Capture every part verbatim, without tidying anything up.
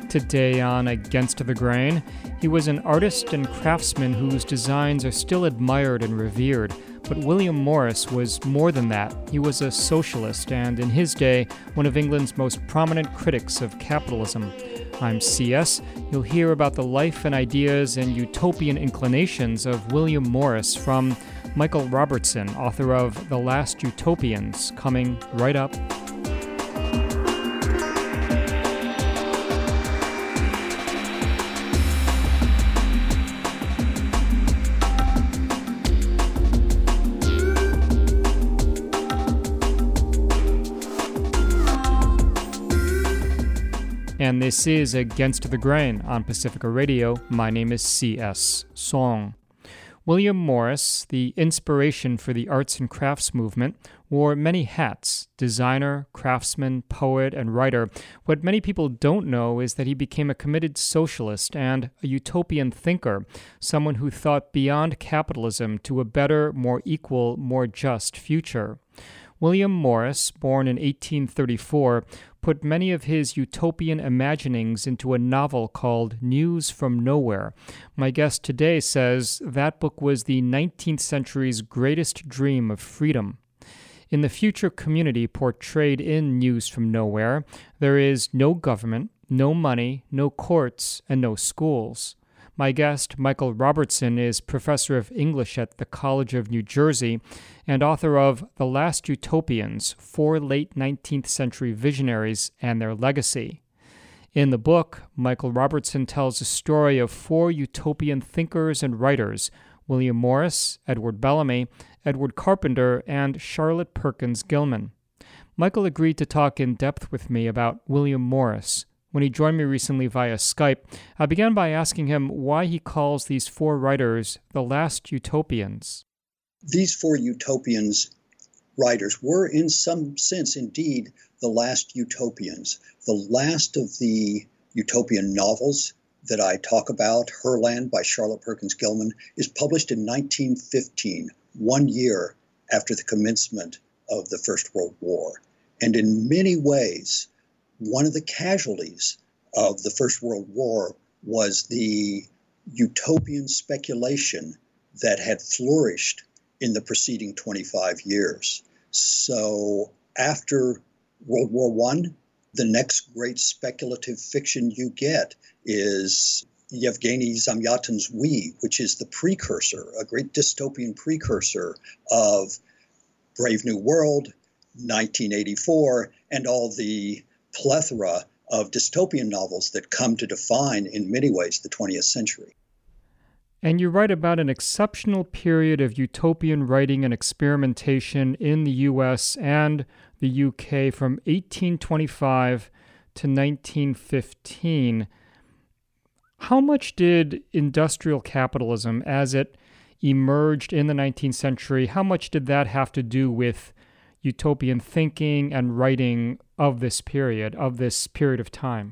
Today on Against the Grain, he was an artist and craftsman whose designs are still admired and revered. But William Morris was more than that. He was a socialist and, in his day, one of England's most prominent critics of capitalism. I'm C S. You'll hear about the life and ideas and utopian inclinations of William Morris from Michael Robertson, author of The Last Utopians, coming right up. And this is Against the Grain on Pacifica Radio. My name is C S. Song. William Morris, the inspiration for the arts and crafts movement, wore many hats: designer, craftsman, poet, and writer. What many people don't know is that he became a committed socialist and a utopian thinker, someone who thought beyond capitalism to a better, more equal, more just future. William Morris, born in eighteen thirty-four, put many of his utopian imaginings into a novel called News from Nowhere. My guest today says that book was the nineteenth century's greatest dream of freedom. In the future community portrayed in News from Nowhere, there is no government, no money, no courts, and no schools. My guest, Michael Robertson, is professor of English at the College of New Jersey and author of The Last Utopians, Four Late nineteenth Century Visionaries and Their Legacy. In the book, Michael Robertson tells the story of four utopian thinkers and writers: William Morris, Edward Bellamy, Edward Carpenter, and Charlotte Perkins Gilman. Michael agreed to talk in depth with me about William Morris. When he joined me recently via Skype, I began by asking him why he calls these four writers the last utopians. These four utopians writers were, in some sense, indeed, the last utopians. The last of the utopian novels that I talk about, Herland by Charlotte Perkins Gilman, is published in nineteen fifteen, one year after the commencement of the First World War. And in many ways, one of the casualties of the First World War was the utopian speculation that had flourished in the preceding twenty-five years. So after World War One, the next great speculative fiction you get is Yevgeny Zamyatin's We, which is the precursor, a great dystopian precursor of Brave New World, nineteen eighty-four, and all the plethora of dystopian novels that come to define, in many ways, the twentieth century. And you write about an exceptional period of utopian writing and experimentation in the U S and the U K from eighteen twenty-five to nineteen fifteen. How much did industrial capitalism, as it emerged in the nineteenth century, how much did that have to do with utopian thinking and writing of this period, of this period of time?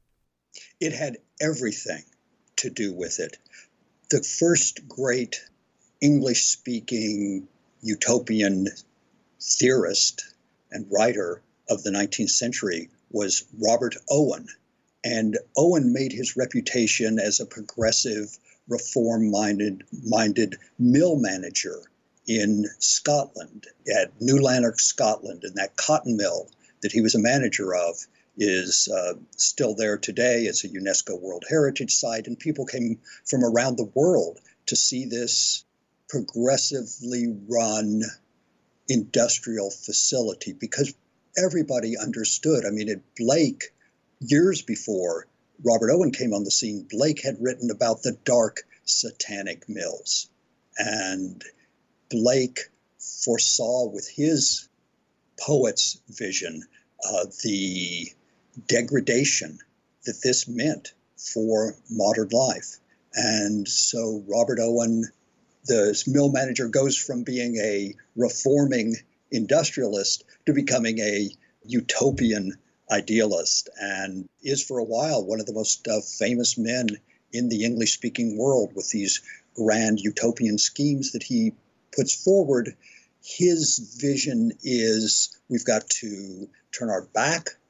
It had everything to do with it. The first great English-speaking utopian theorist and writer of the nineteenth century was Robert Owen. And Owen made his reputation as a progressive, reform-minded minded mill manager in Scotland, at New Lanark, Scotland, and that cotton mill that he was a manager of is uh, still there today. It's a UNESCO World Heritage Site, and people came from around the world to see this progressively run industrial facility because everybody understood. I mean, at Blake, years before Robert Owen came on the scene, Blake had written about the dark satanic mills, and Blake foresaw with his poet's vision uh, the degradation that this meant for modern life. And so Robert Owen, the mill manager, goes from being a reforming industrialist to becoming a utopian idealist, and is for a while one of the most uh, famous men in the English-speaking world with these grand utopian schemes that he puts forward. His vision is we've got to turn our back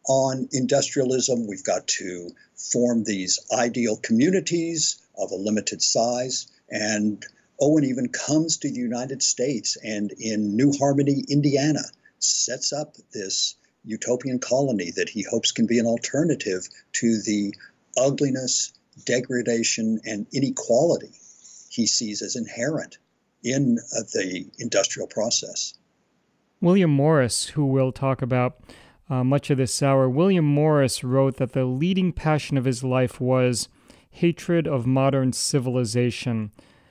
on industrialism. We've got to form these ideal communities of a limited size. And Owen even comes to the United States and in New Harmony, Indiana, sets up this utopian colony that he hopes can be an alternative to the ugliness, degradation, and inequality he sees as inherent in uh, the industrial process. William Morris, who we'll talk about uh, much of this hour, William Morris wrote that the leading passion of his life was hatred of modern civilization.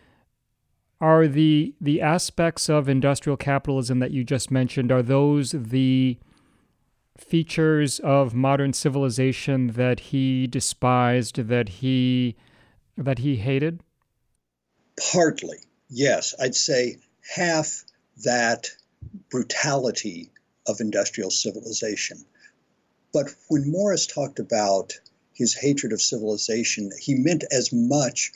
Are the the aspects of industrial capitalism that you just mentioned, are those the features of modern civilization that he despised, that he that he hated? Partly, yes. I'd say half that brutality of industrial civilization. But when Morris talked about his hatred of civilization, he meant as much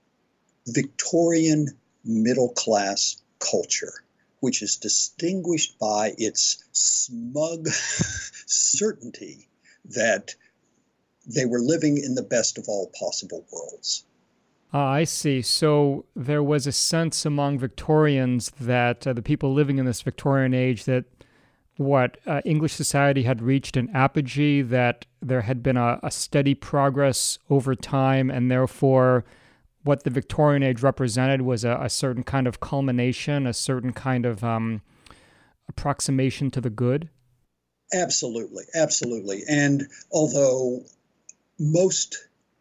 Victorian middle-class culture, which is distinguished by its smug certainty that they were living in the best of all possible worlds. Ah, I see. So there was a sense among Victorians that uh, the people living in this Victorian age that what uh, English society had reached an apogee, that there had been a, a steady progress over time, and therefore what the Victorian age represented was a, a certain kind of culmination, a certain kind of um, approximation to the good? Absolutely, absolutely. And although most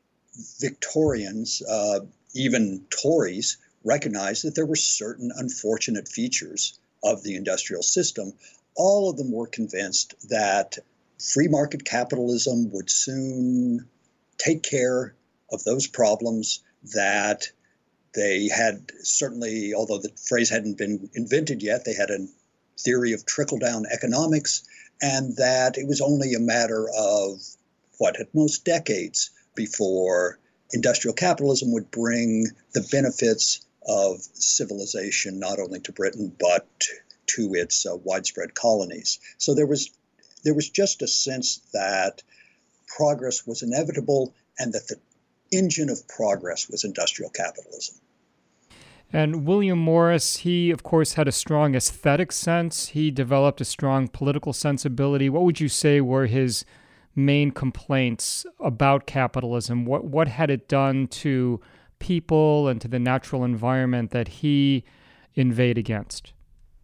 Victorians, uh, even Tories, recognized that there were certain unfortunate features of the industrial system, all of them were convinced that free market capitalism would soon take care of those problems, that they had certainly, although the phrase hadn't been invented yet, they had a theory of trickle-down economics, and that it was only a matter of, what, at most decades before industrial capitalism would bring the benefits of civilization not only to Britain but to its uh, widespread colonies. So there was there was just a sense that progress was inevitable and that the engine of progress was industrial capitalism. And William Morris, he, of course, had a strong aesthetic sense. He developed a strong political sensibility. What would you say were his main complaints about capitalism? What what had it done to people and to the natural environment that he inveighed against?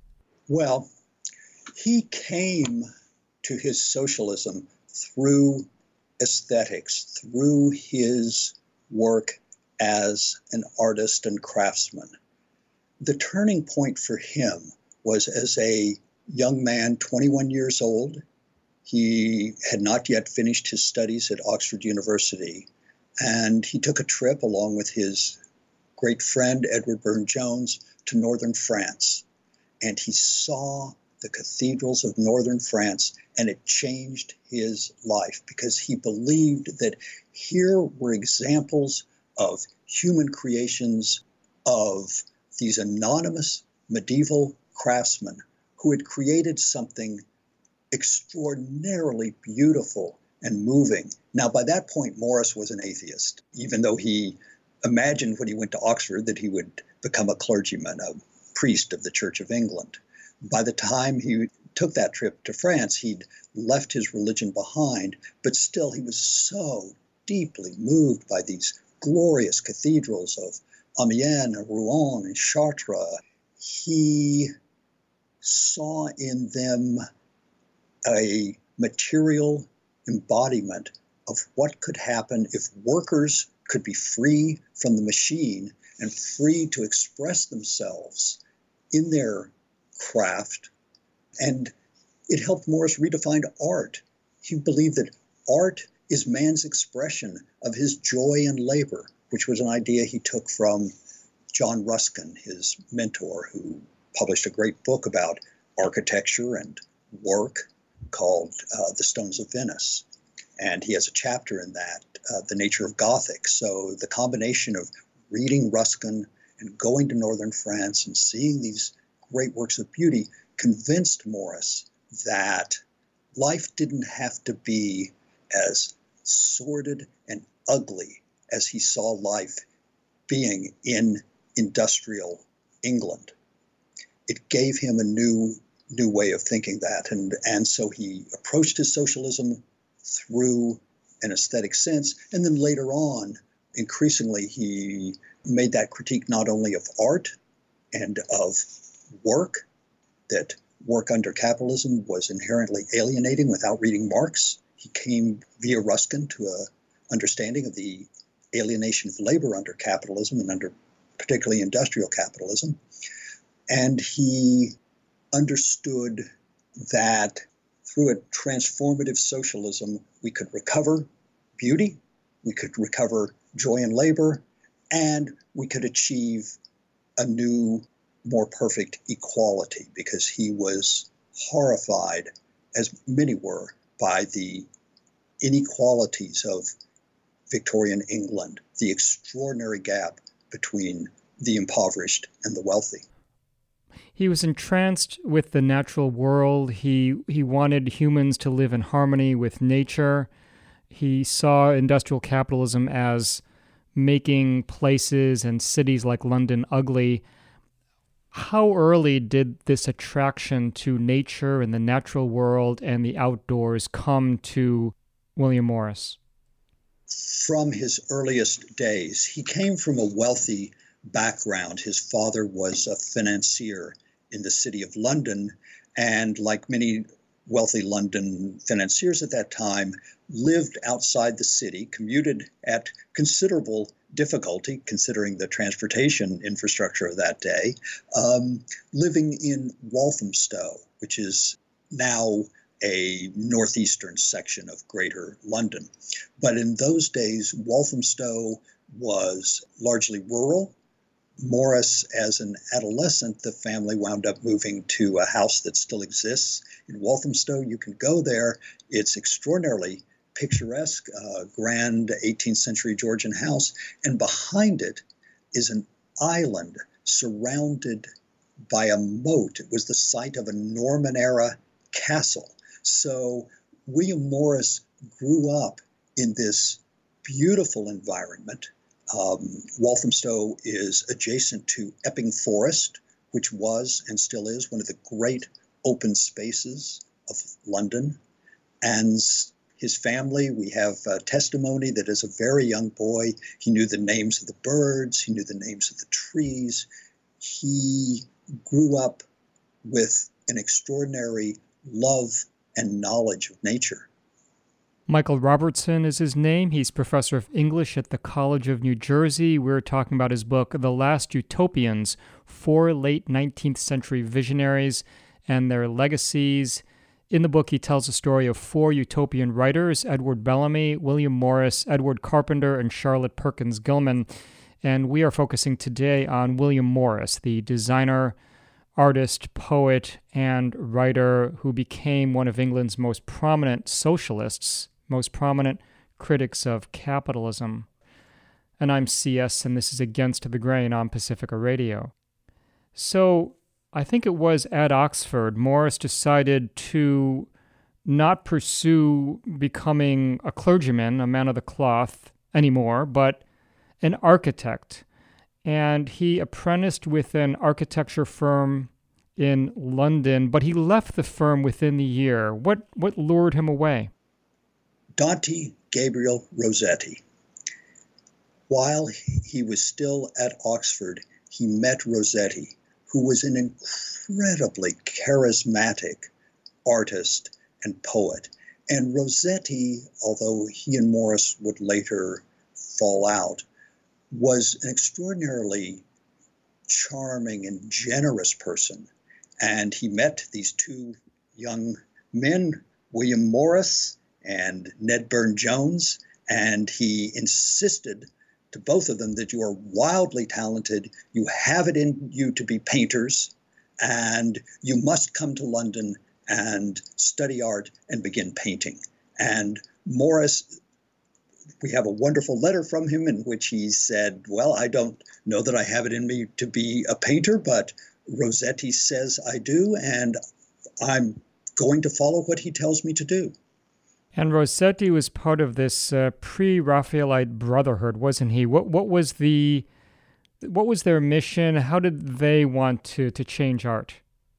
Well, he came to his socialism through aesthetics, through his work as an artist and craftsman. The turning point for him was as a young man, twenty-one years old. He had not yet finished his studies at Oxford University, and he took a trip along with his great friend, Edward Burne-Jones, to northern France. And he saw the cathedrals of northern France, and it changed his life because he believed that here were examples of human creations of these anonymous medieval craftsmen who had created something extraordinarily beautiful and moving. Now, by that point, Morris was an atheist, even though he imagined when he went to Oxford that he would become a clergyman, a priest of the Church of England. By the time he took that trip to France, he'd left his religion behind, but still he was so deeply moved by these glorious cathedrals of Amiens and Rouen and Chartres. He saw in them a material embodiment of what could happen if workers could be free from the machine and free to express themselves in their craft. And it helped Morris redefine art. He believed that art is man's expression of his joy and labor, which was an idea he took from John Ruskin, his mentor, who published a great book about architecture and work called uh, The Stones of Venice. And he has a chapter in that, uh, The Nature of Gothic. So the combination of reading Ruskin and going to northern France and seeing these great works of beauty convinced Morris that life didn't have to be as sordid and ugly as he saw life being in industrial England. It gave him a new new way of thinking that, and and so he approached his socialism through an aesthetic sense, and then later on, increasingly, he made that critique not only of art and of work, that work under capitalism was inherently alienating without reading Marx. He came via Ruskin to a understanding of the alienation of labor under capitalism and under particularly industrial capitalism. And he understood that through a transformative socialism, we could recover beauty, we could recover joy in labor, and we could achieve a new, more perfect equality, because he was horrified, as many were, by the inequalities of Victorian England, the extraordinary gap between the impoverished and the wealthy. He was entranced with the natural world. He he wanted humans to live in harmony with nature. He saw industrial capitalism as making places and cities like London ugly. How early did this attraction to nature and the natural world and the outdoors come to William Morris? From his earliest days. He came from a wealthy background. His father was a financier in the city of London, and like many wealthy London financiers at that time, lived outside the city, commuted at considerable difficulty considering the transportation infrastructure of that day, um, living in Walthamstow, which is now a northeastern section of Greater London. But in those days, Walthamstow was largely rural. Morris, as an adolescent, the family wound up moving to a house that still exists in Walthamstow. You can go there. It's extraordinarily picturesque, uh, grand eighteenth century Georgian house. And behind it is an island surrounded by a moat. It was the site of a Norman-era castle. So William Morris grew up in this beautiful environment. Um, Walthamstow is adjacent to Epping Forest, which was and still is one of the great open spaces of London. And his family, we have uh, testimony that as a very young boy, he knew the names of the birds, he knew the names of the trees. He grew up with an extraordinary love and knowledge of nature. Michael Robertson is his name. He's professor of English at the College of New Jersey. We're talking about his book, The Last Utopians, Four Late nineteenth Century Visionaries and Their Legacies. In the book, he tells the story of four utopian writers, Edward Bellamy, William Morris, Edward Carpenter, and Charlotte Perkins Gilman. And we are focusing today on William Morris, the designer, artist, poet, and writer who became one of England's most prominent socialists, most prominent critics of capitalism. And I'm C S, and this is Against the Grain on Pacifica Radio. So I think it was at Oxford, Morris decided to not pursue becoming a clergyman, a man of the cloth anymore, but an architect. And he apprenticed with an architecture firm in London, but he left the firm within the year. What what lured him away? Dante Gabriel Rossetti. While he was still at Oxford, he met Rossetti, who was an incredibly charismatic artist and poet. And Rossetti, although he and Morris would later fall out, was an extraordinarily charming and generous person. And he met these two young men, William Morris and Ned Burne-Jones, and he insisted to both of them that you are wildly talented, you have it in you to be painters, and you must come to London and study art and begin painting. And Morris, we have a wonderful letter from him in which he said, well, I don't know that I have it in me to be a painter, but Rossetti says I do, and I'm going to follow what he tells me to do. And Rossetti was part of this uh, pre-Raphaelite brotherhood, wasn't he? What what was the what was their mission? How did they want to to change art?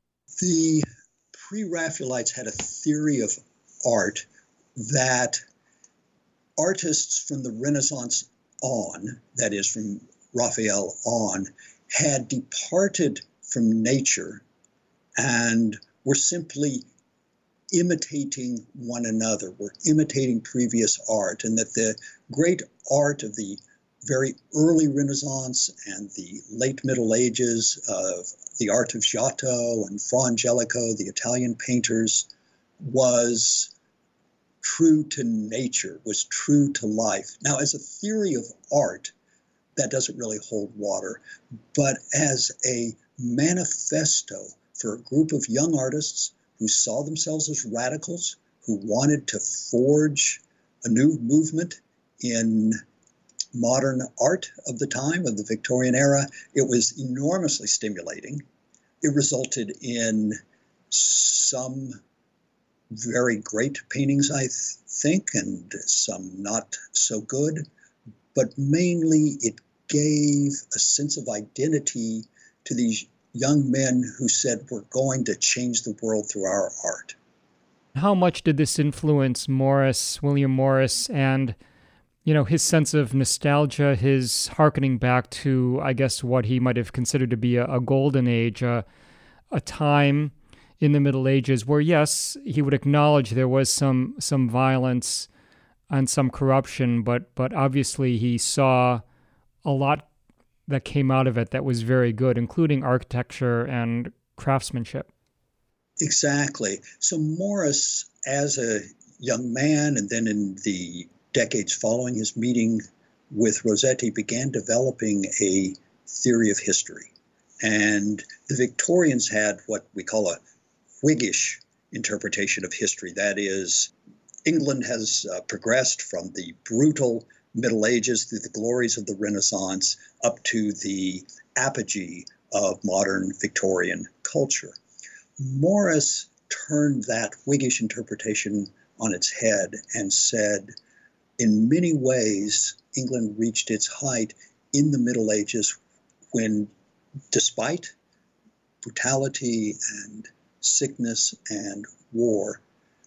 The pre-Raphaelites had a theory of art that artists from the Renaissance on, that is, from Raphael on, had departed from nature and were simply imitating one another, were imitating previous art, and that the great art of the very early Renaissance and the late Middle Ages, of the art of Giotto and Fra Angelico, the Italian painters, was true to nature, was true to life. Now, as a theory of art, that doesn't really hold water, but as a manifesto for a group of young artists who saw themselves as radicals, who wanted to forge a new movement in modern art of the time, of the Victorian era, it was enormously stimulating. It resulted in some very great paintings, I th- think, and some not so good, but mainly it gave a sense of identity to these young men who said, we're going to change the world through our art. How much did this influence Morris, William Morris, and, you know, his sense of nostalgia, his hearkening back to, I guess, what he might have considered to be a, a golden age, a, a time in the Middle Ages where, yes, he would acknowledge there was some some violence and some corruption, but but obviously he saw a lot that came out of it that was very good, including architecture and craftsmanship. Exactly. So Morris, as a young man, and then in the decades following his meeting with Rossetti, began developing a theory of history. And the Victorians had what we call a Whiggish interpretation of history. That is, England has uh, progressed from the brutal Middle Ages through the glories of the Renaissance up to the apogee of modern Victorian culture. Morris turned that Whiggish interpretation on its head and said, in many ways, England reached its height in the Middle Ages when, despite brutality and sickness and war,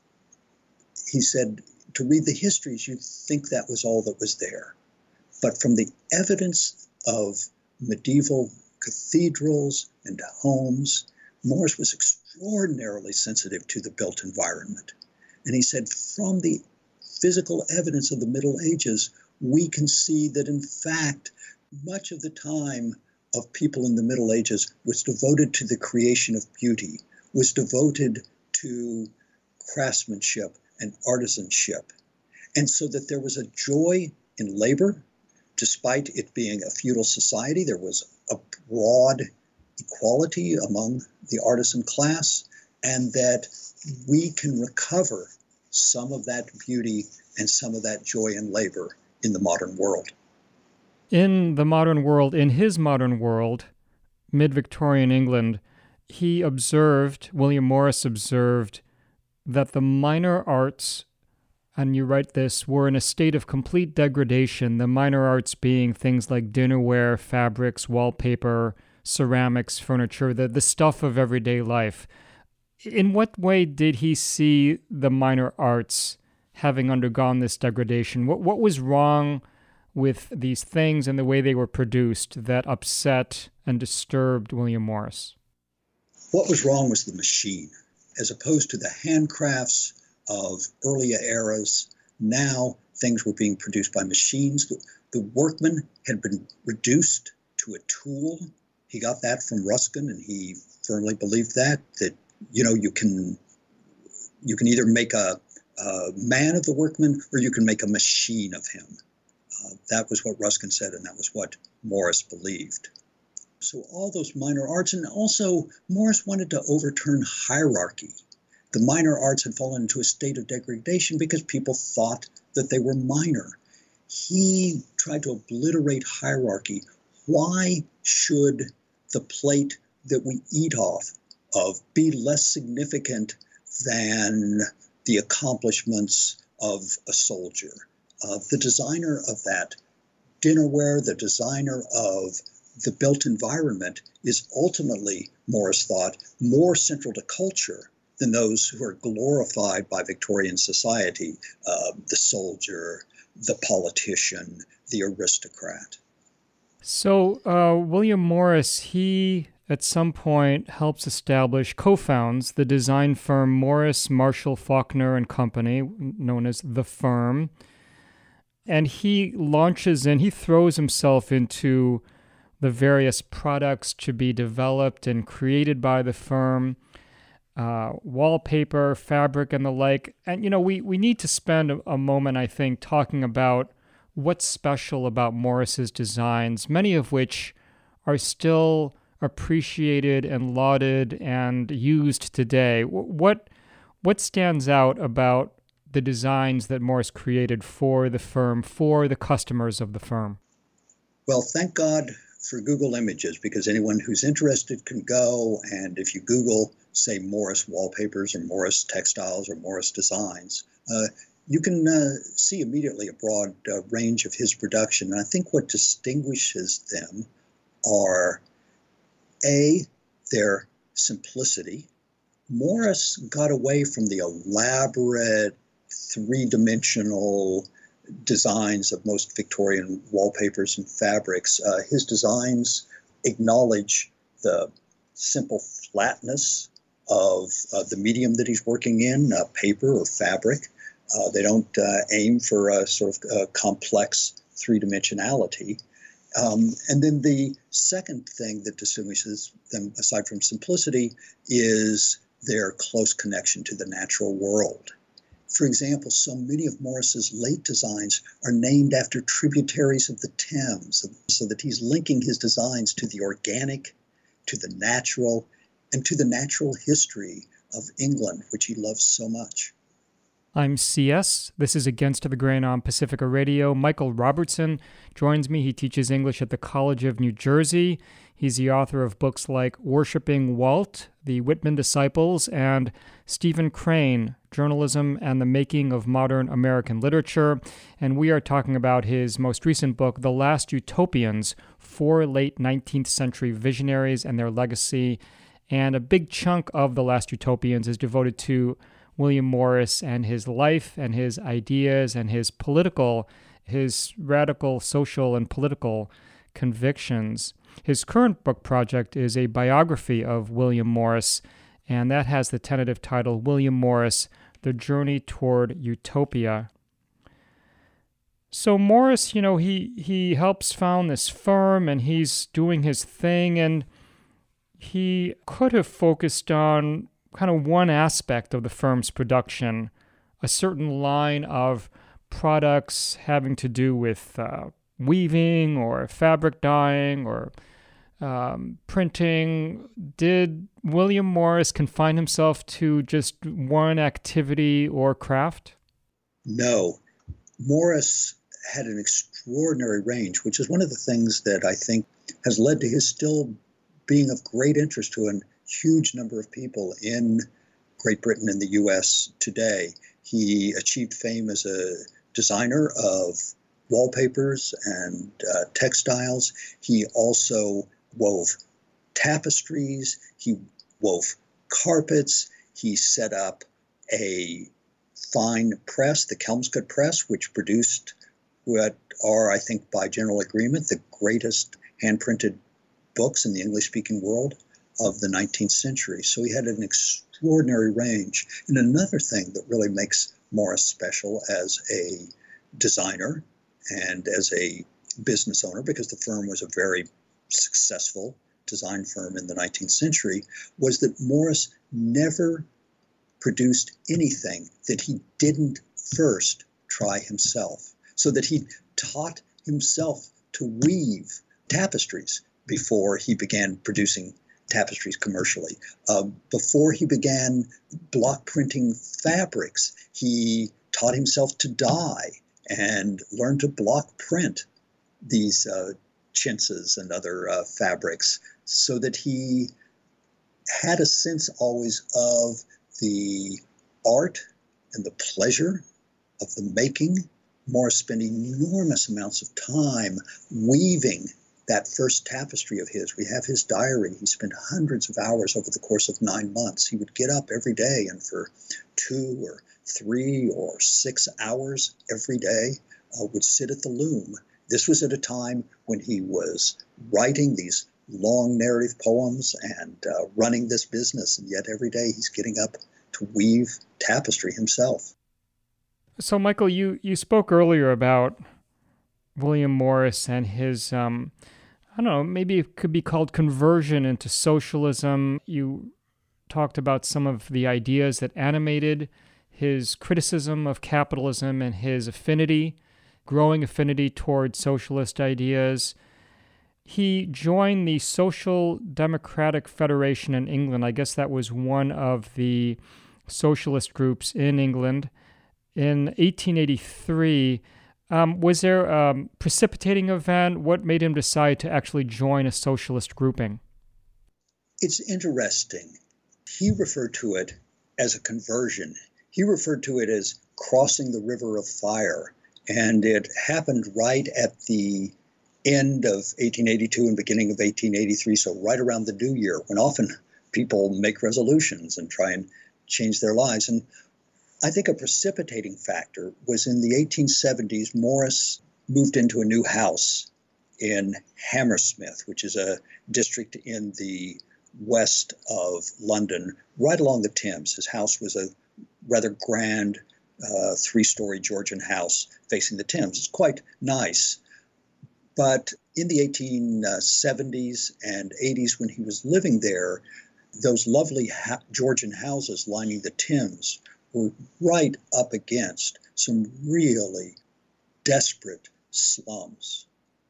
he said, to read the histories, you'd think that was all that was there. But from the evidence of medieval cathedrals and homes, Morris was extraordinarily sensitive to the built environment. And he said, from the physical evidence of the Middle Ages, we can see that, in fact, much of the time of people in the Middle Ages was devoted to the creation of beauty, was devoted to craftsmanship and artisanship. And so that there was a joy in labor, despite it being a feudal society. There was a broad equality among the artisan class, and that we can recover some of that beauty and some of that joy in labor in the modern world. In the modern world, in his modern world, mid-Victorian England, he observed, William Morris observed, that the minor arts, and you write this, were in a state of complete degradation, the minor arts being things like dinnerware, fabrics, wallpaper, ceramics, furniture, the, the stuff of everyday life. In what way did he see the minor arts having undergone this degradation? What what was wrong with these things and the way they were produced that upset and disturbed William Morris? What was wrong was the machine. As opposed to the handcrafts of earlier eras, now things were being produced by machines. The, the workman had been reduced to a tool. He got that from Ruskin, and he firmly believed that, that, you know, you can you can either make a, a man of the workman or you can make a machine of him. Uh, that was what Ruskin said, and that was what Morris believed. So all those minor arts, and also Morris wanted to overturn hierarchy. The minor arts had fallen into a state of degradation because people thought that they were minor. He tried to obliterate hierarchy. Why should the plate that we eat off of be less significant than the accomplishments of a soldier. Uh, the designer of that dinnerware, the designer of the built environment is ultimately, Morris thought, more central to culture than those who are glorified by Victorian society, uh, the soldier, the politician, the aristocrat. So uh, William Morris, he at some point helps establish, co-founds the design firm Morris, Marshall, Faulkner and Company, known as The Firm. And he launches in, he throws himself into the various products to be developed and created by the firm, uh, wallpaper, fabric, and the like. And, you know, we, we need to spend a, a moment, I think, talking about what's special about Morris's designs, many of which are still appreciated and lauded and used today. What, what stands out about the designs that Morris created for the firm, for the customers of the firm? Well, thank God for Google Images, because anyone who's interested can go, and if you Google, say, Morris wallpapers or Morris textiles or Morris designs, uh, you can uh, see immediately a broad uh, range of his production. And I think what distinguishes them are, A, their simplicity. Morris got away from the elaborate three-dimensional designs of most Victorian wallpapers and fabrics. Uh, his designs acknowledge the simple flatness of uh, the medium that he's working in, uh, paper or fabric. Uh, they don't uh, aim for a sort of uh, complex three-dimensionality. Um, and then the second thing that distinguishes them, aside from simplicity, is their close connection to the natural world. For example, so many of Morris's late designs are named after tributaries of the Thames, so that he's linking his designs to the organic, to the natural, and to the natural history of England, which he loves so much. I'm C S. This is Against the Grain on Pacifica Radio. Michael Robertson joins me. He teaches English at the College of New Jersey. He's the author of books like Worshipping Walt, The Whitman Disciples, and Stephen Crane, Journalism and the Making of Modern American Literature. And we are talking about his most recent book, The Last Utopians, Four Late nineteenth Century Visionaries and Their Legacy. And a big chunk of The Last Utopians is devoted to William Morris and his life and his ideas and his political, his radical social and political convictions. His current book project is a biography of William Morris, and that has the tentative title, William Morris, The Journey Toward Utopia. So Morris, you know, he, he helps found this firm, and he's doing his thing, and he could have focused on kind of one aspect of the firm's production, a certain line of products having to do with uh, weaving or fabric dyeing or um, printing. Did William Morris confine himself to just one activity or craft? No. Morris had an extraordinary range, which is one of the things that I think has led to his still being of great interest to an huge number of people in Great Britain and the U S today. He achieved fame as a designer of wallpapers and uh, textiles. He also wove tapestries. He wove carpets. He set up a fine press, the Kelmscott Press, which produced what are, I think, by general agreement, the greatest hand-printed books in the English-speaking world of the nineteenth century. So he had an extraordinary range. And another thing that really makes Morris special as a designer and as a business owner, because the firm was a very successful design firm in the nineteenth century, was that Morris never produced anything that he didn't first try himself, so that he taught himself to weave tapestries before he began producing tapestries commercially. Uh, before he began block printing fabrics, he taught himself to dye and learned to block print these uh, chintzes and other uh, fabrics, so that he had a sense always of the art and the pleasure of the making. Morris spent enormous amounts of time weaving that first tapestry of his. We have his diary. He spent hundreds of hours over the course of nine months. He would get up every day and for two or three or six hours every day uh, would sit at the loom. This was at a time when he was writing these long narrative poems and uh, running this business, and yet every day he's getting up to weave tapestry himself. So, Michael, you, you spoke earlier about William Morris and his, um, I don't know, maybe it could be called conversion into socialism. You talked about some of the ideas that animated his criticism of capitalism and his affinity, growing affinity toward socialist ideas. He joined the Social Democratic Federation in England. I guess that was one of the socialist groups in England. In eighteen eighty-three, um, was there a precipitating event? What made him decide to actually join a socialist grouping? It's interesting. He referred to it as a conversion. He referred to it as crossing the river of fire. And it happened right at the end of eighteen eighty-two and beginning of eighteen eighty-three, so right around the new year, when often people make resolutions and try and change their lives. And I think a precipitating factor was in the eighteen seventies, Morris moved into a new house in Hammersmith, which is a district in the west of London, right along the Thames. His house was a rather grand uh, three-story Georgian house facing the Thames. It's quite nice. But in the eighteen seventies and eighties, when he was living there, those lovely ha- Georgian houses lining the Thames were right up against some really desperate slums.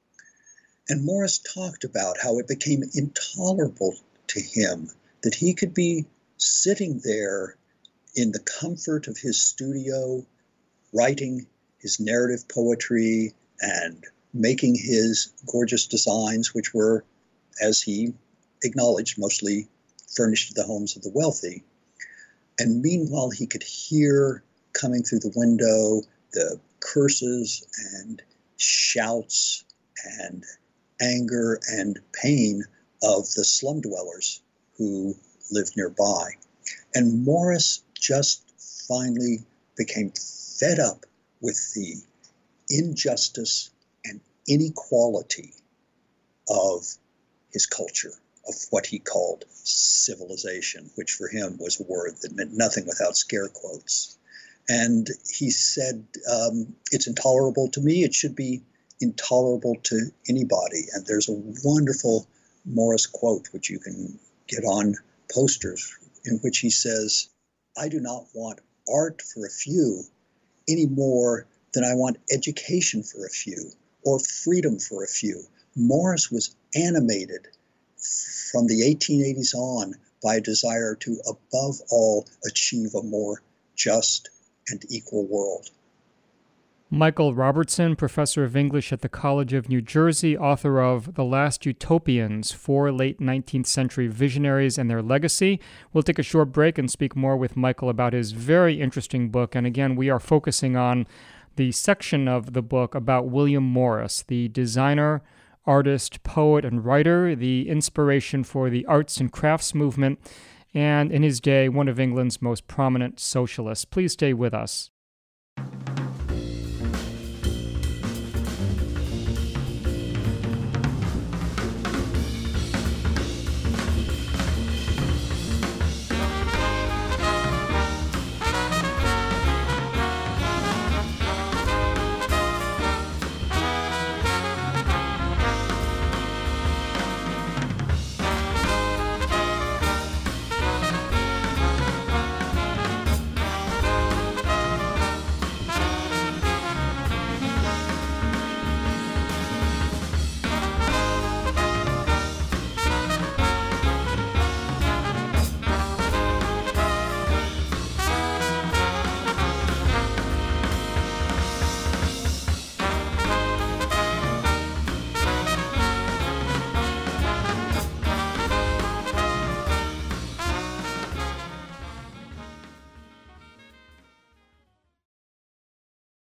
And Morris talked about how it became intolerable to him that he could be sitting there in the comfort of his studio, writing his narrative poetry and making his gorgeous designs, which were, as he acknowledged, mostly furnished to the homes of the wealthy. And meanwhile, he could hear coming through the window the curses and shouts and anger and pain of the slum dwellers who lived nearby. And Morris just finally became fed up with the injustice and inequality of his culture, of what he called civilization, which for him was a word that meant nothing without scare quotes. And he said, um, it's intolerable to me, it should be intolerable to anybody. And there's a wonderful Morris quote, which you can get on posters, in which he says, I do not want art for a few any more than I want education for a few or freedom for a few. Morris was animated from the eighteen eighties on by a desire to, above all, achieve a more just and equal world. Michael Robertson, professor of English at the College of New Jersey, author of The Last Utopians, Four Late nineteenth Century Visionaries and Their Legacy. We'll take a short break and speak more with Michael about his very interesting book. And again, we are focusing on the section of the book about William Morris, the designer, artist, poet, and writer, the inspiration for the arts and crafts movement, and in his day, one of England's most prominent socialists. Please stay with us.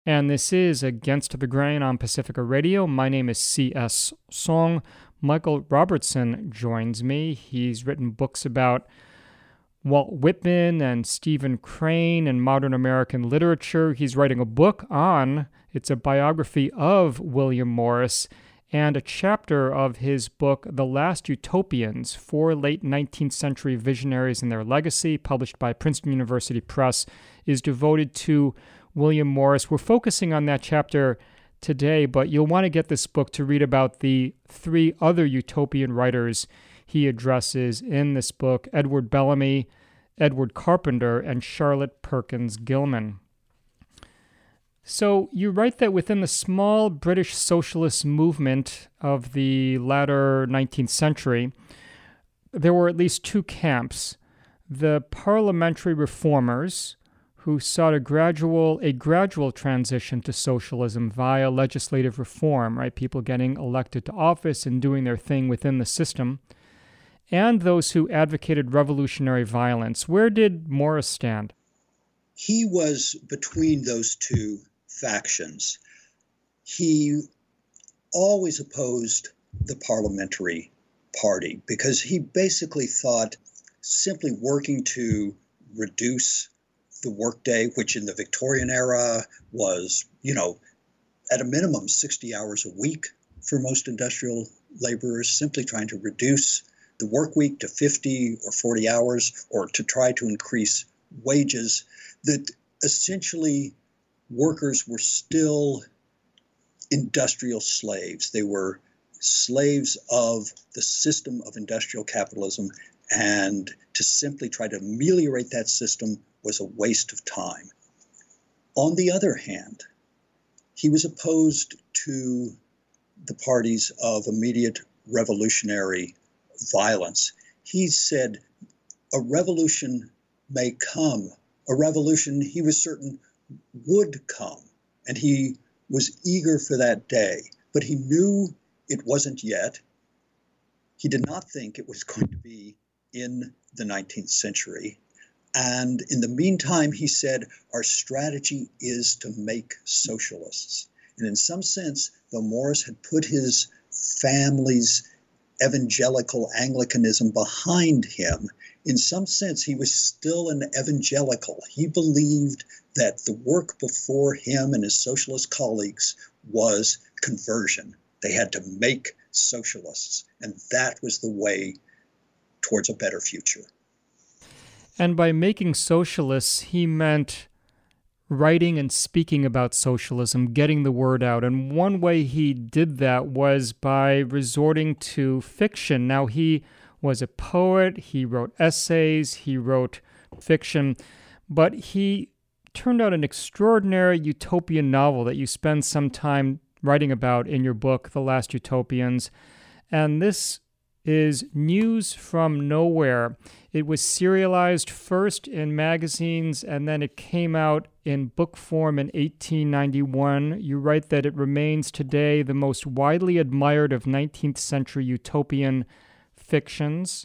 and this is Against the Grain on Pacifica Radio. My name is C S. Song. Michael Robertson joins me. He's written books about Walt Whitman and Stephen Crane and modern American literature. He's writing a book on, it's a biography of William Morris, and a chapter of his book, The Last Utopians, Four Late nineteenth Century Visionaries and Their Legacy, published by Princeton University Press, is devoted to William Morris. We're focusing on that chapter today, but you'll want to get this book to read about the three other utopian writers he addresses in this book: Edward Bellamy, Edward Carpenter, and Charlotte Perkins Gilman. So you write that within the small British socialist movement of the latter nineteenth century, there were at least two camps: the parliamentary reformers, who sought a gradual a gradual transition to socialism via legislative reform, right? People getting elected to office and doing their thing within the system, and those who advocated revolutionary violence. Where did Morris stand? He was between those two factions. He always opposed the parliamentary party because he basically thought simply working to reduce the workday, which in the Victorian era was, you know, at a minimum sixty hours a week for most industrial laborers, simply trying to reduce the work week to fifty or forty hours, or to try to increase wages, that essentially workers were still industrial slaves. They were slaves of the system of industrial capitalism, and to simply try to ameliorate that system was a waste of time. On the other hand, he was opposed to the parties of immediate revolutionary violence. He said a revolution may come, a revolution he was certain would come, and he was eager for that day, but he knew it wasn't yet. He did not think it was going to be in the nineteenth century. And in the meantime, he said, our strategy is to make socialists. And in some sense, though Morris had put his family's evangelical Anglicanism behind him, in some sense, he was still an evangelical. He believed that the work before him and his socialist colleagues was conversion. They had to make socialists, and that was the way towards a better future. And by making socialists, he meant writing and speaking about socialism, getting the word out. And one way he did that was by resorting to fiction. Now, he was a poet, he wrote essays, he wrote fiction, but he turned out an extraordinary utopian novel that you spend some time writing about in your book, The Last Utopians. And this is News from Nowhere. It was serialized first in magazines, and then it came out in book form in eighteen ninety-one. You write that it remains today the most widely admired of nineteenth century utopian fictions.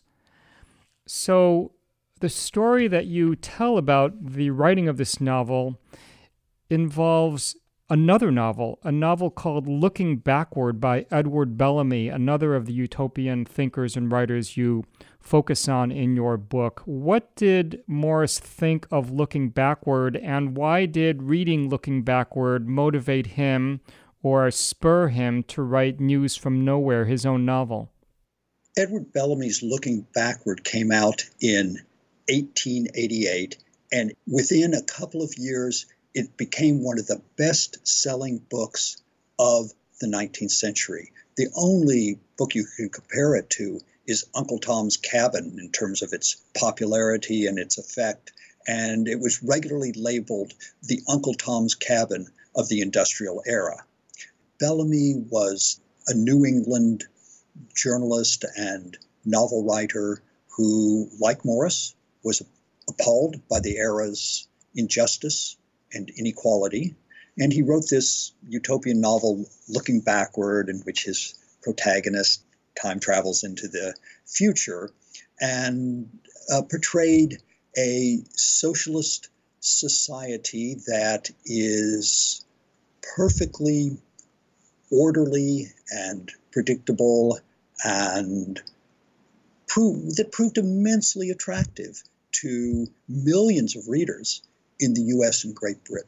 So the story that you tell about the writing of this novel involves another novel, a novel called Looking Backward by Edward Bellamy, another of the utopian thinkers and writers you focus on in your book. What did Morris think of Looking Backward, and why did reading Looking Backward motivate him or spur him to write News from Nowhere, his own novel? Edward Bellamy's Looking Backward came out in eighteen eighty-eight, and within a couple of years, it became one of the best-selling books of the nineteenth century. The only book you can compare it to is Uncle Tom's Cabin in terms of its popularity and its effect, and it was regularly labeled the Uncle Tom's Cabin of the industrial era. Bellamy was a New England journalist and novel writer who, like Morris, was appalled by the era's injustice and inequality. And he wrote this utopian novel, Looking Backward, in which his protagonist time travels into the future and uh, portrayed a socialist society that is perfectly orderly and predictable, and proved, that proved immensely attractive to millions of readers in the U S and Great Britain.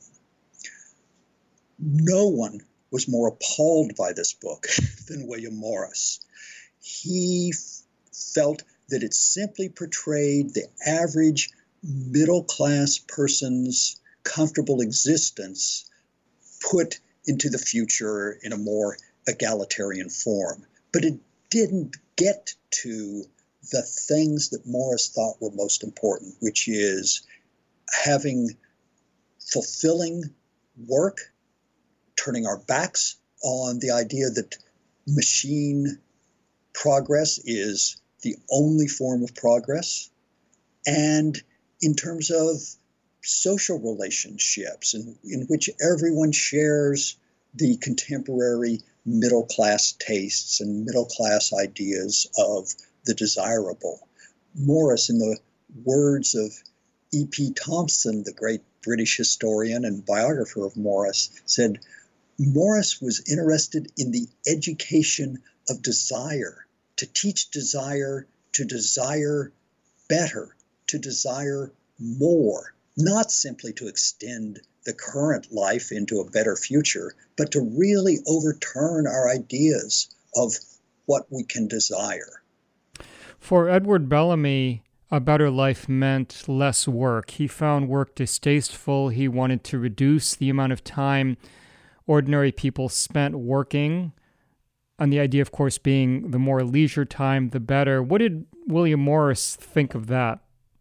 No one was more appalled by this book than William Morris. He f- felt that it simply portrayed the average middle-class person's comfortable existence put into the future in a more egalitarian form. But it didn't get to the things that Morris thought were most important, which is having fulfilling work, turning our backs on the idea that machine progress is the only form of progress, and in terms of social relationships in, in which everyone shares the contemporary middle-class tastes and middle-class ideas of the desirable. Morris, in the words of E P Thompson, the great British historian and biographer of Morris, said, Morris was interested in the education of desire, to teach desire, to desire better, to desire more, not simply to extend the current life into a better future, but to really overturn our ideas of what we can desire. For Edward Bellamy, a better life meant less work. He found work distasteful. He wanted to reduce the amount of time ordinary people spent working, and the idea, of course, being the more leisure time, the better. What did William Morris think of that?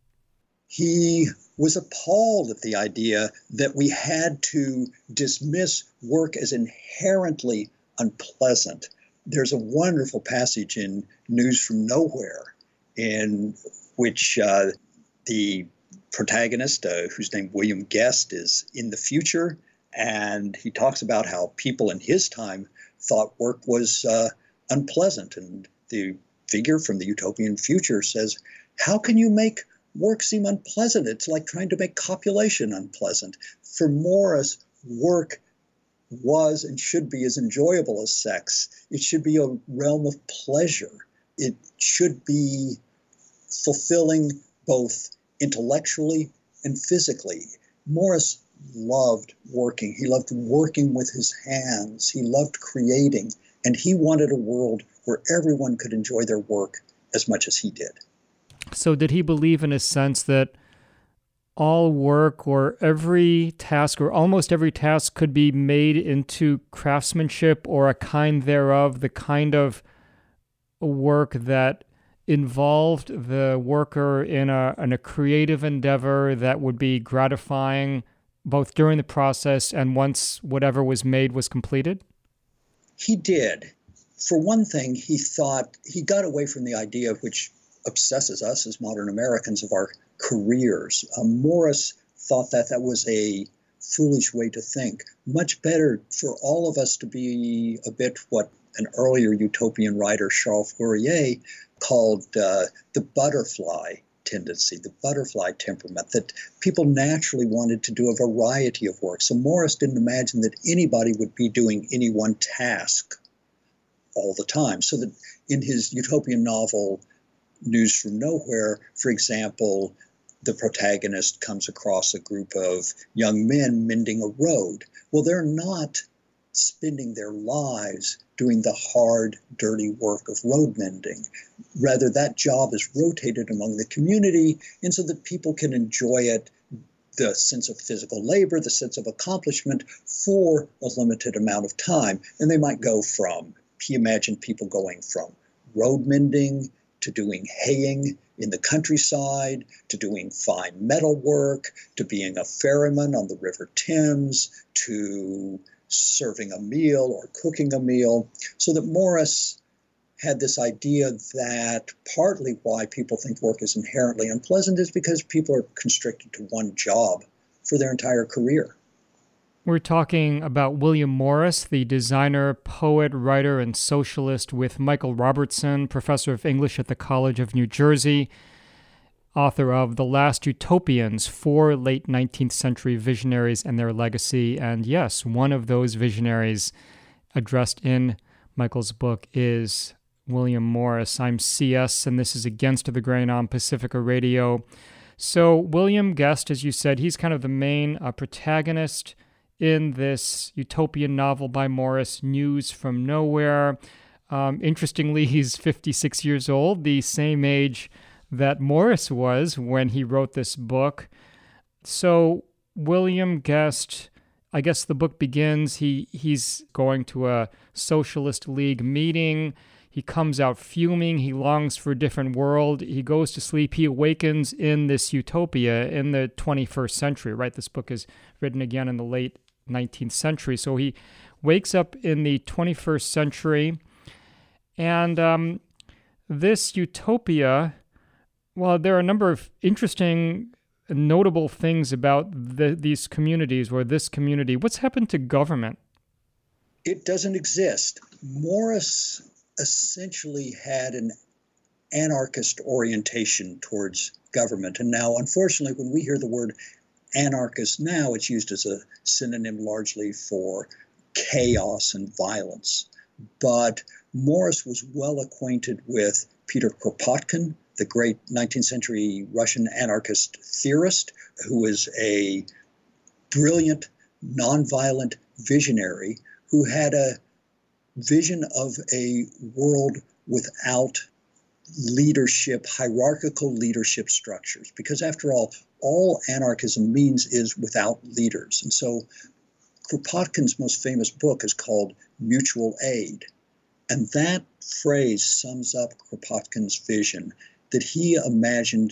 He was appalled at the idea that we had to dismiss work as inherently unpleasant. There's a wonderful passage in News from Nowhere in which uh, the protagonist, uh, whose name William Guest, is in the future, and he talks about how people in his time thought work was uh, unpleasant. And the figure from the utopian future says, how can you make work seem unpleasant? It's like trying to make copulation unpleasant. For Morris, work was and should be as enjoyable as sex. It should be a realm of pleasure. It should be fulfilling both intellectually and physically. Morris loved working. He loved working with his hands. He loved creating. And he wanted a world where everyone could enjoy their work as much as he did. So did he believe in a sense that all work or every task or almost every task could be made into craftsmanship or a kind thereof, the kind of work that involved the worker in a, in a creative endeavor that would be gratifying both during the process and once whatever was made was completed? He did. For one thing, he thought, he got away from the idea which obsesses us as modern Americans of our careers. Uh, Morris thought that that was a foolish way to think. Much better for all of us to be a bit what an earlier utopian writer, Charles Fourier, called uh, the butterfly tendency, the butterfly temperament, that people naturally wanted to do a variety of work. So Morris didn't imagine that anybody would be doing any one task all the time. So that in his utopian novel, News from Nowhere, for example, the protagonist comes across a group of young men mending a road. Well, they're not spending their lives doing the hard, dirty work of road mending. Rather, that job is rotated among the community, and so that people can enjoy it, the sense of physical labor, the sense of accomplishment, for a limited amount of time. And they might go from, he imagined people going from road mending to doing haying in the countryside, to doing fine metal work, to being a ferryman on the River Thames, to serving a meal or cooking a meal. So that Morris had this idea that partly why people think work is inherently unpleasant is because people are constricted to one job for their entire career. We're talking about William Morris, the designer, poet, writer, and socialist, with Michael Robertson, professor of English at the College of New Jersey. author of The Last Utopians, Four Late nineteenth Century Visionaries and Their Legacy. And yes, one of those visionaries addressed in Michael's book is William Morris. I'm C S, and this is Against the Grain on Pacifica Radio. So William Guest, as you said, he's kind of the main uh, protagonist in this utopian novel by Morris, News from Nowhere. Um, interestingly, he's fifty-six years old, the same age that Morris was when he wrote this book. So William Guest, I guess the book begins, he he's going to a Socialist League meeting. He comes out fuming. He longs for a different world. He goes to sleep. He awakens in this utopia in the twenty-first century, right? This book is written again in the late nineteenth century. So he wakes up in the twenty-first century. And um, this utopia, well, there are a number of interesting, notable things about the, these communities, or this community. What's happened to government? It doesn't exist. Morris essentially had an anarchist orientation towards government. And now, unfortunately, when we hear the word anarchist now, it's used as a synonym largely for chaos and violence. But Morris was well acquainted with Peter Kropotkin, the great nineteenth century Russian anarchist theorist, who was a brilliant, nonviolent visionary who had a vision of a world without leadership, hierarchical leadership structures. Because after all, all anarchism means is without leaders. And so Kropotkin's most famous book is called Mutual Aid. And that phrase sums up Kropotkin's vision, that he imagined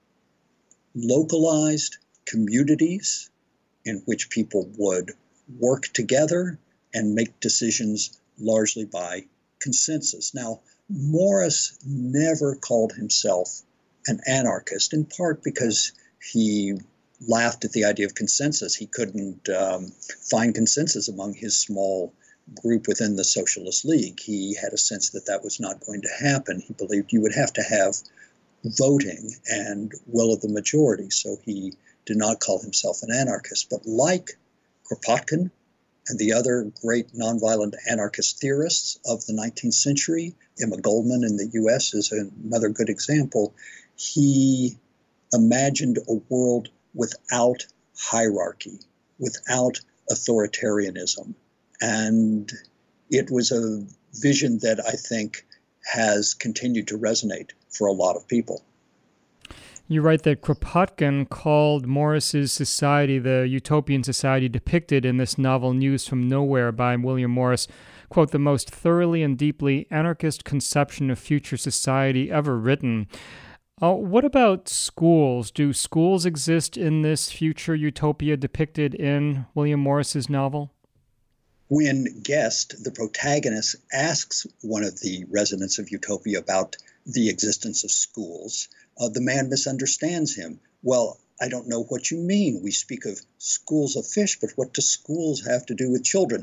localized communities in which people would work together and make decisions largely by consensus. Now, Morris never called himself an anarchist, in part because he laughed at the idea of consensus. He couldn't um, find consensus among his small group within the Socialist League. He had a sense that that was not going to happen. He believed you would have to have voting and will of the majority, so he did not call himself an anarchist. But like Kropotkin and the other great nonviolent anarchist theorists of the nineteenth century, Emma Goldman in the U S is another good example, he imagined a world without hierarchy, without authoritarianism. And it was a vision that I think has continued to resonate for a lot of people. You write that Kropotkin called Morris's society the utopian society depicted in this novel News from Nowhere by William Morris, quote, the most thoroughly and deeply anarchist conception of future society ever written. Uh, what about schools? Do schools exist in this future utopia depicted in William Morris's novel? When Guest, the protagonist, asks one of the residents of Utopia about the existence of schools, uh, the man misunderstands him. Well, I don't know what you mean. We speak of schools of fish, but what do schools have to do with children?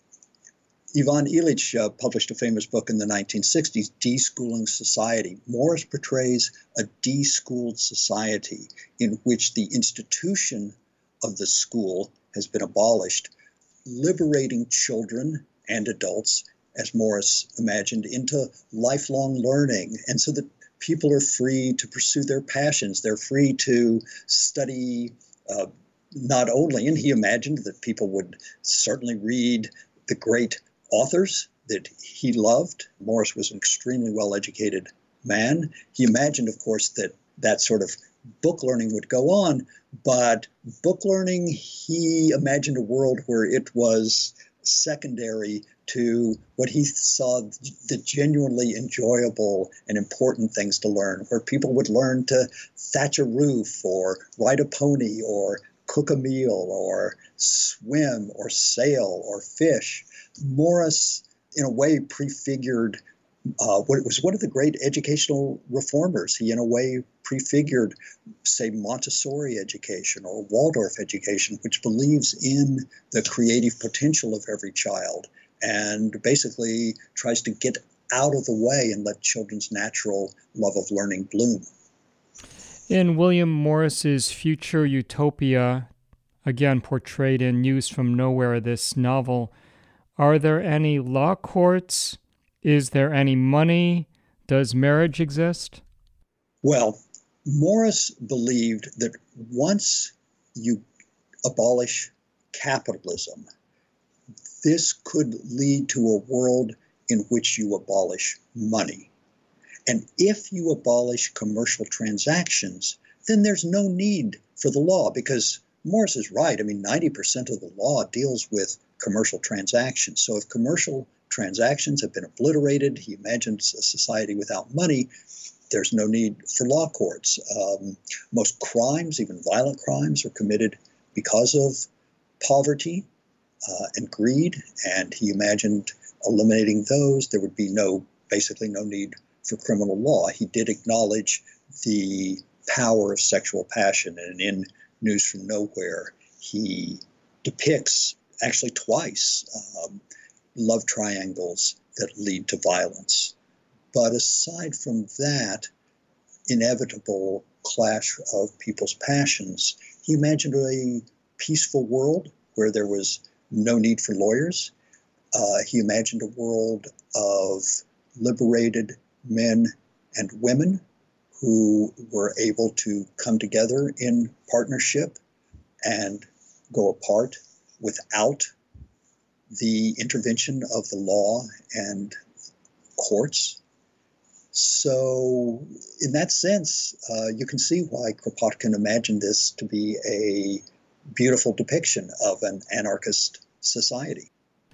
Ivan Illich uh, published a famous book in the nineteen sixties, Deschooling Society. Morris portrays a deschooled society in which the institution of the school has been abolished, liberating children and adults, as Morris imagined, into lifelong learning. And so that people are free to pursue their passions. They're free to study uh, not only, and he imagined that people would certainly read the great authors that he loved. Morris was an extremely well-educated man. He imagined, of course, that that sort of book learning would go on, but book learning, he imagined a world where it was secondary to what he saw the genuinely enjoyable and important things to learn, where people would learn to thatch a roof or ride a pony or cook a meal or swim or sail or fish. Morris, in a way, prefigured uh, what was one of the great educational reformers. He, in a way, prefigured, say, Montessori education or Waldorf education, which believes in the creative potential of every child and basically tries to get out of the way and let children's natural love of learning bloom. In William Morris's Future Utopia, again portrayed in News from Nowhere, this novel, are there any law courts? Is there any money? Does marriage exist? Well, Morris believed that once you abolish capitalism, this could lead to a world in which you abolish money. And if you abolish commercial transactions, then there's no need for the law, because Morris is right. I mean, ninety percent of the law deals with commercial transactions. So if commercial transactions have been obliterated, he imagines a society without money, there's no need for law courts. Um, most crimes, even violent crimes, are committed because of poverty uh, and greed, and he imagined eliminating those. There would be no, basically no need for criminal law. He did acknowledge the power of sexual passion, and in News from Nowhere, he depicts, actually twice, um, love triangles that lead to violence. But aside from that inevitable clash of people's passions, he imagined a peaceful world where there was no need for lawyers. Uh, he imagined a world of liberated men and women who were able to come together in partnership and go apart without the intervention of the law and courts. So in that sense, uh, you can see why Kropotkin imagined this to be a beautiful depiction of an anarchist society.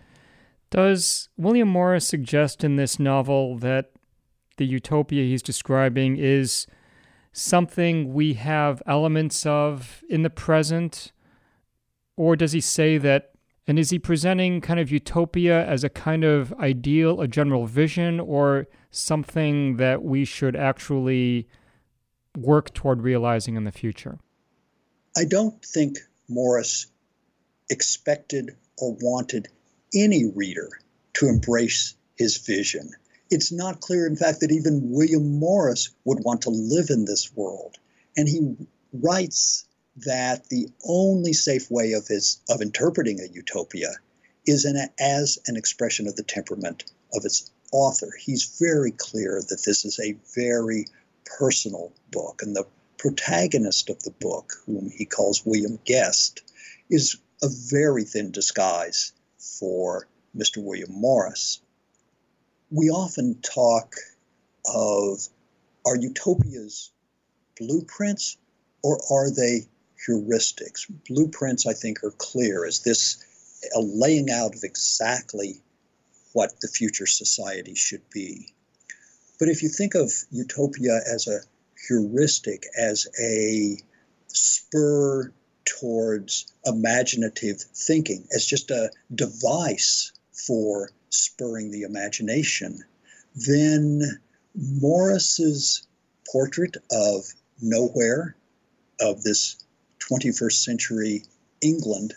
Does William Morris suggest in this novel that the utopia he's describing is something we have elements of in the present? Or does he say that, and is he presenting kind of utopia as a kind of ideal, a general vision, or something that we should actually work toward realizing in the future? I don't think Morris expected or wanted any reader to embrace his vision. It's not clear, in fact, that even William Morris would want to live in this world. And he writes that the only safe way of his of interpreting a utopia is an, as an expression of the temperament of its author. He's very clear that this is a very personal book, and the protagonist of the book, whom he calls William Guest, is a very thin disguise for Mister William Morris. We often talk of, are utopias blueprints or are they heuristics? Blueprints, I think, are clear as this a laying out of exactly what the future society should be. But if you think of utopia as a heuristic, as a spur towards imaginative thinking, as just a device for spurring the imagination, then Morris's portrait of nowhere, of this twenty-first century England,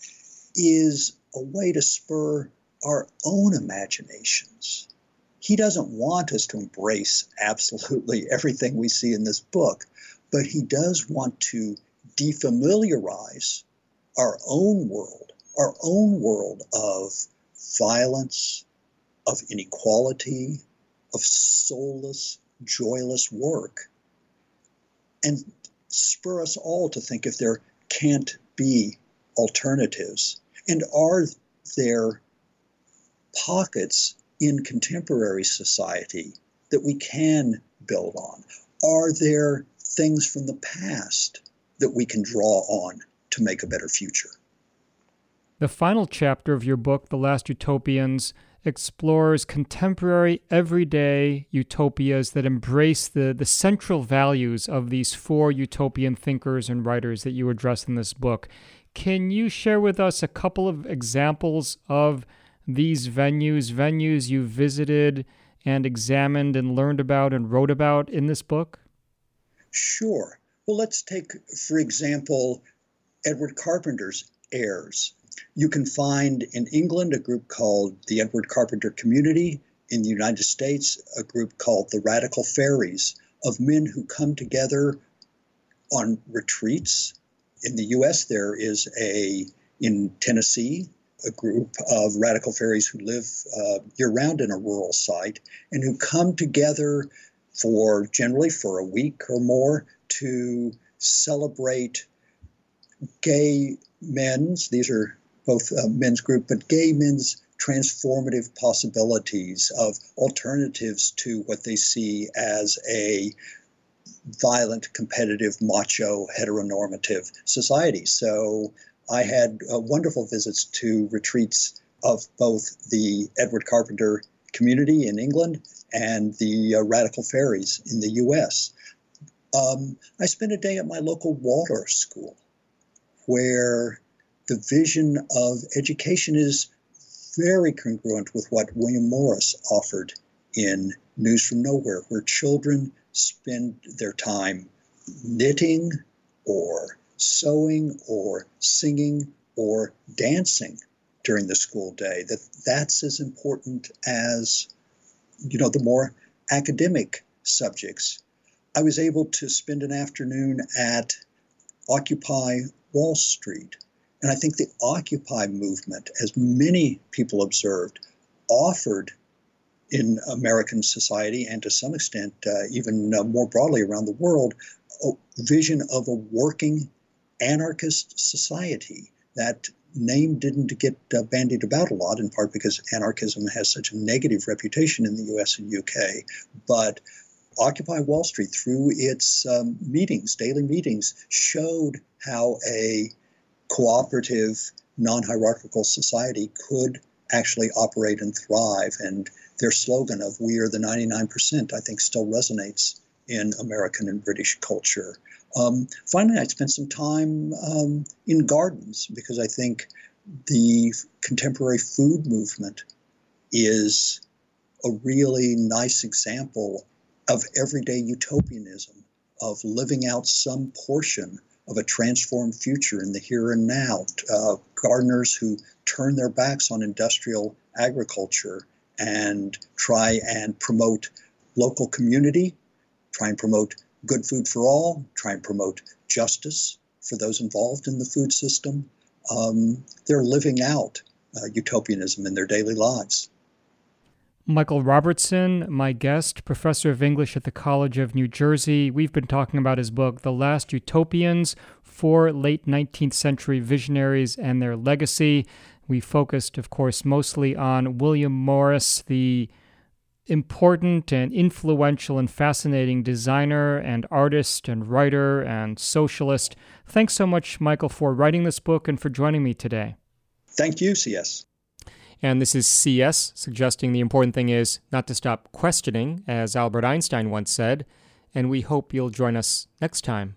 is a way to spur our own imaginations. He doesn't want us to embrace absolutely everything we see in this book, but he does want to defamiliarize our own world, our own world of violence, of inequality, of soulless, joyless work, and spur us all to think if there can't be alternatives. And are there pockets in contemporary society that we can build on? Are there things from the past that we can draw on to make a better future? The final chapter of your book, The Last Utopians, explores contemporary, everyday utopias that embrace the, the central values of these four utopian thinkers and writers that you address in this book. Can you share with us a couple of examples of these venues, venues you visited and examined and learned about and wrote about in this book? Sure. Well, let's take, for example, Edward Carpenter's Heirs. You can find in England a group called the Edward Carpenter Community, in the United States a group called the Radical Fairies, of men who come together on retreats. In the U S, there is a, in Tennessee, a group of radical fairies who live uh, year-round in a rural site and who come together for, generally for a week or more, to celebrate gay men's, these are both uh, men's group, but gay men's transformative possibilities of alternatives to what they see as a violent, competitive, macho, heteronormative society. So I had uh, wonderful visits to retreats of both the Edward Carpenter community in England and the uh, Radical Fairies in the U S. Um, I spent a day at my local Waldorf school, where the vision of education is very congruent with what William Morris offered in News from Nowhere, where children spend their time knitting or sewing or singing or dancing during the school day, that that's as important as, you know, the more academic subjects. I was able to spend an afternoon at Occupy Wall Street. And I think the Occupy movement, as many people observed, offered in American society and to some extent uh, even uh, more broadly around the world, a vision of a working anarchist society. That name didn't get uh, bandied about a lot, in part because anarchism has such a negative reputation in the U S and U K. But Occupy Wall Street, through its um, meetings, daily meetings, showed how a cooperative, non-hierarchical society could actually operate and thrive. And their slogan of "We are the ninety-nine percent," I think still resonates in American and British culture. Um, finally, I spent some time um, in gardens, because I think the contemporary food movement is a really nice example of everyday utopianism, of living out some portion of a transformed future in the here and now. Uh, gardeners who turn their backs on industrial agriculture and try and promote local community, try and promote good food for all, try and promote justice for those involved in the food system. Um, they're living out uh, utopianism in their daily lives. Michael Robertson, my guest, professor of English at the College of New Jersey. We've been talking about his book, The Last Utopians, Four Late nineteenth Century Visionaries and Their Legacy. We focused, of course, mostly on William Morris, the important and influential and fascinating designer and artist and writer and socialist. Thanks so much, Michael, for writing this book and for joining me today. Thank you, C S. And this is C S, suggesting the important thing is not to stop questioning, as Albert Einstein once said, and we hope you'll join us next time.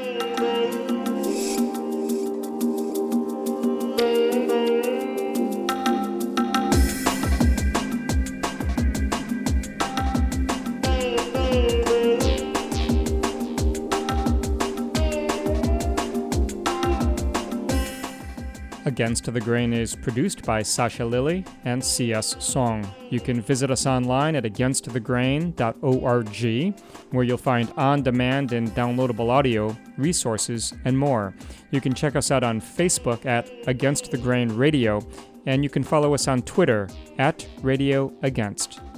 Against the Grain is produced by Sasha Lilly and C S Song. You can visit us online at against the grain dot org, where you'll find on-demand and downloadable audio, resources, and more. You can check us out on Facebook at Against the Grain Radio, and you can follow us on Twitter at Radio Against.